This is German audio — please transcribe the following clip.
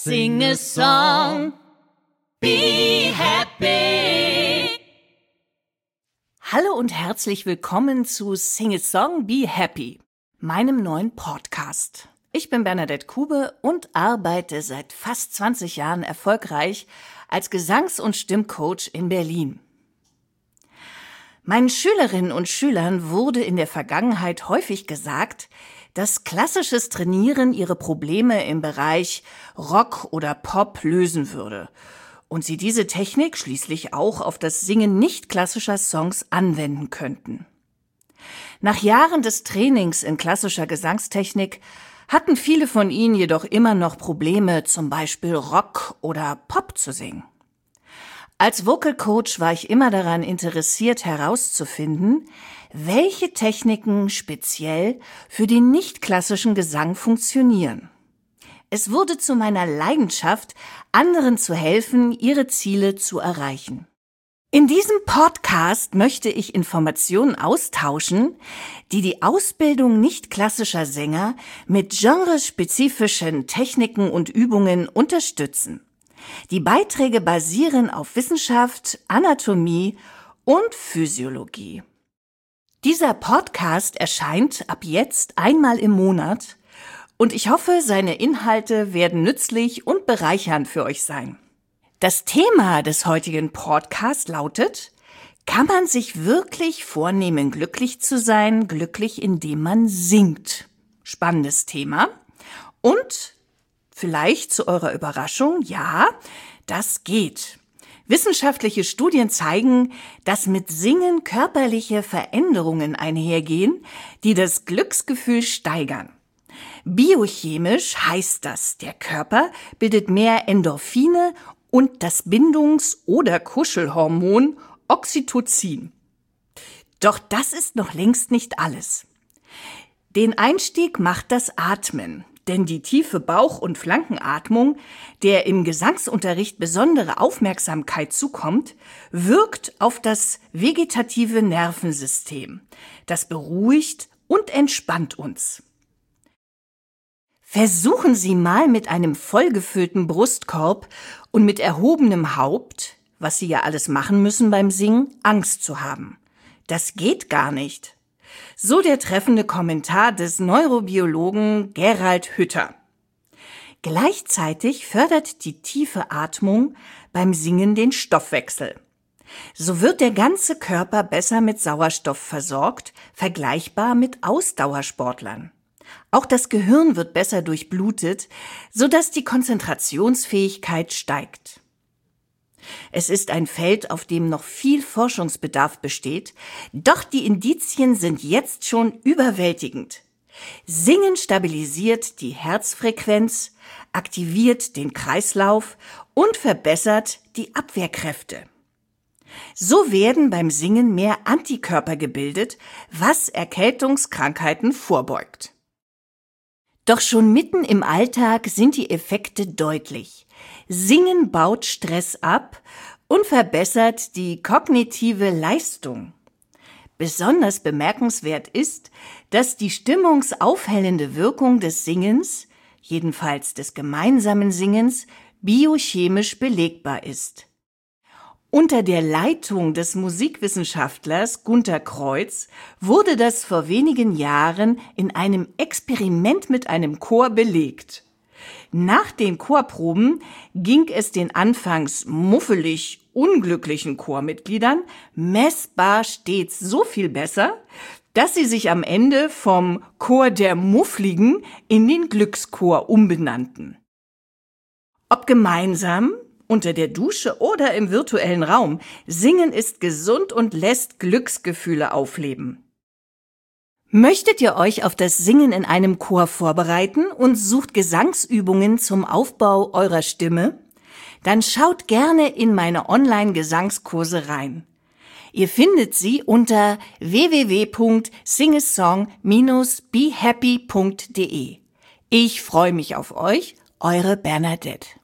Sing a song, be happy. Hallo und herzlich willkommen zu Sing a Song, be happy, meinem neuen Podcast. Ich bin Bernadette Kube und arbeite seit fast 20 Jahren erfolgreich als Gesangs- und Stimmcoach in Berlin. Meinen Schülerinnen und Schülern wurde in der Vergangenheit häufig gesagt, dass klassisches Trainieren ihre Probleme im Bereich Rock oder Pop lösen würde und sie diese Technik schließlich auch auf das Singen nicht klassischer Songs anwenden könnten. Nach Jahren des Trainings in klassischer Gesangstechnik hatten viele von ihnen jedoch immer noch Probleme, zum Beispiel Rock oder Pop zu singen. Als Vocal Coach war ich immer daran interessiert, herauszufinden, welche Techniken speziell für den nicht klassischen Gesang funktionieren. Es wurde zu meiner Leidenschaft, anderen zu helfen, ihre Ziele zu erreichen. In diesem Podcast möchte ich Informationen austauschen, die die Ausbildung nicht klassischer Sänger mit genrespezifischen Techniken und Übungen unterstützen. Die Beiträge basieren auf Wissenschaft, Anatomie und Physiologie. Dieser Podcast erscheint ab jetzt einmal im Monat und ich hoffe, seine Inhalte werden nützlich und bereichernd für euch sein. Das Thema des heutigen Podcasts lautet: Kann man sich wirklich vornehmen, glücklich zu sein, glücklich indem man singt? Spannendes Thema. Und vielleicht zu eurer Überraschung, ja, das geht. Wissenschaftliche Studien zeigen, dass mit Singen körperliche Veränderungen einhergehen, die das Glücksgefühl steigern. Biochemisch heißt das, der Körper bildet mehr Endorphine und das Bindungs- oder Kuschelhormon Oxytocin. Doch das ist noch längst nicht alles. Den Einstieg macht das Atmen. Denn die tiefe Bauch- und Flankenatmung, der im Gesangsunterricht besondere Aufmerksamkeit zukommt, wirkt auf das vegetative Nervensystem. Das beruhigt und entspannt uns. Versuchen Sie mal mit einem vollgefüllten Brustkorb und mit erhobenem Haupt, was Sie ja alles machen müssen beim Singen, Angst zu haben. Das geht gar nicht. So der treffende Kommentar des Neurobiologen Gerald Hütter. Gleichzeitig fördert die tiefe Atmung beim Singen den Stoffwechsel. So wird der ganze Körper besser mit Sauerstoff versorgt, vergleichbar mit Ausdauersportlern. Auch das Gehirn wird besser durchblutet, sodass die Konzentrationsfähigkeit steigt. Es ist ein Feld, auf dem noch viel Forschungsbedarf besteht, doch die Indizien sind jetzt schon überwältigend. Singen stabilisiert die Herzfrequenz, aktiviert den Kreislauf und verbessert die Abwehrkräfte. So werden beim Singen mehr Antikörper gebildet, was Erkältungskrankheiten vorbeugt. Doch schon mitten im Alltag sind die Effekte deutlich. Singen baut Stress ab und verbessert die kognitive Leistung. Besonders bemerkenswert ist, dass die stimmungsaufhellende Wirkung des Singens, jedenfalls des gemeinsamen Singens, biochemisch belegbar ist. Unter der Leitung des Musikwissenschaftlers Gunter Kreuz wurde das vor wenigen Jahren in einem Experiment mit einem Chor belegt. Nach den Chorproben ging es den anfangs muffelig unglücklichen Chormitgliedern messbar stets so viel besser, dass sie sich am Ende vom Chor der Muffligen in den Glückschor umbenannten. Ob gemeinsam, unter der Dusche oder im virtuellen Raum, Singen ist gesund und lässt Glücksgefühle aufleben. Möchtet ihr euch auf das Singen in einem Chor vorbereiten und sucht Gesangsübungen zum Aufbau eurer Stimme? Dann schaut gerne in meine Online-Gesangskurse rein. Ihr findet sie unter www.singasong-behappy.de. Ich freue mich auf euch, eure Bernadette.